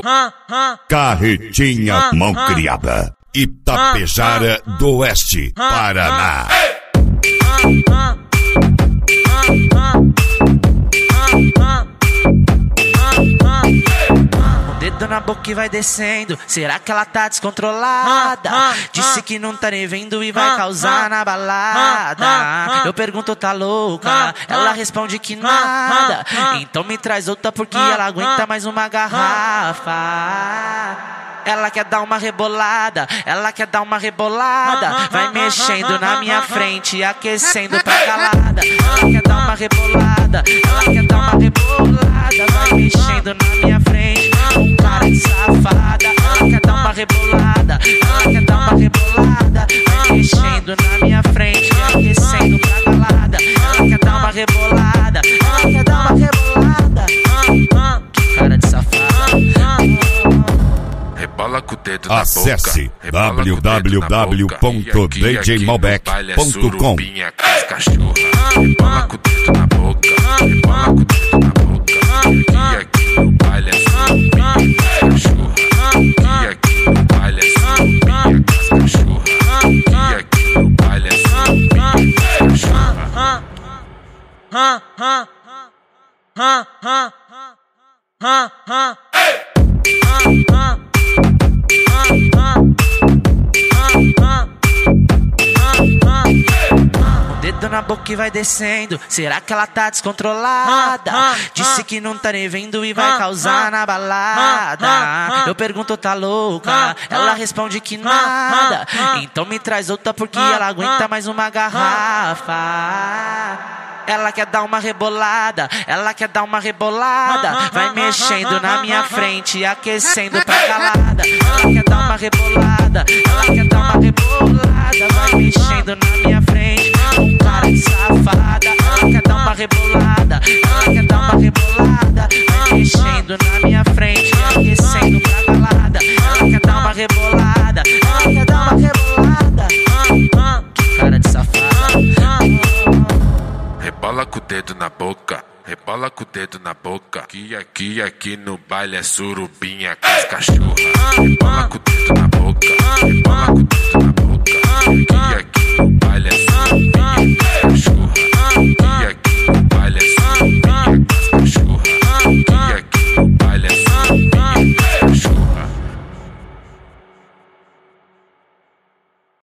Carretinha Malcriada, Itapejara do Oeste, Paraná. Dedo na boca e vai descendo. Será que ela tá descontrolada? Disse que não tá nem vendo e vai causar na balada. Eu pergunto, tá louca? Ela responde que nada. Então me traz outra porque ela aguenta mais uma garrafa. Ela quer dar uma rebolada, ela quer dar uma rebolada. Vai mexendo na minha frente, aquecendo pra calada. Ela quer dar uma rebolada, ela quer dar uma rebolada. Vai mexendo na minha frente, com cara de safada. Ela quer dar uma rebolada, ela quer dar uma rebolada. Vai mexendo na minha frente, aquecendo pra calada. Ela quer dar uma rebolada, ela quer dar uma rebolada. Cara de safada. Rebola com o dedo na boca. Acesse www.djmalbec.com. Rebola com o dedo na boca. Rebola com o dedo na boca. E aqui no baile é surubinha com as cachorra. E aqui no baile é surubinha com as cachorra. E aqui no baile é surubinha com as cachorra. Dedo na boca e vai descendo. Será que ela tá descontrolada? Disse que não tá nem vendo e vai causar na balada. Eu pergunto, tá louca? Ela responde que nada. Então me traz outra porque ela aguenta mais uma garrafa. Ela quer dar uma rebolada, ela quer dar uma rebolada. Vai mexendo na minha frente, aquecendo pra calada. Ela quer dar uma rebolada, ela quer dar uma rebolada. Vai mexendo na minha frente, com cara de safada. Ela quer dar uma rebolada, ela quer dar uma rebolada. Vai mexendo na minha frente, aquecendo pra calada. Ela quer dar uma rebolada, ela quer dar uma rebolada. Cara de safada. Rebola com o dedo na boca, rebola com o dedo na boca. Aqui no baile é surubinha com as cachorra. Rebola com o dedo na boca, rebola com o dedo na boca. Aqui no baile é surubinha.